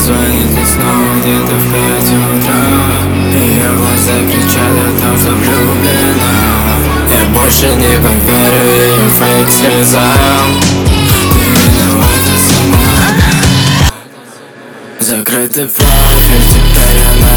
звонит мне снова где-то в 5 утра. Ее глаза кричат о том, что влюблена. Я больше не поверю ее фейк слезам. Ты виновата сама. Закрытый профиль, теперь она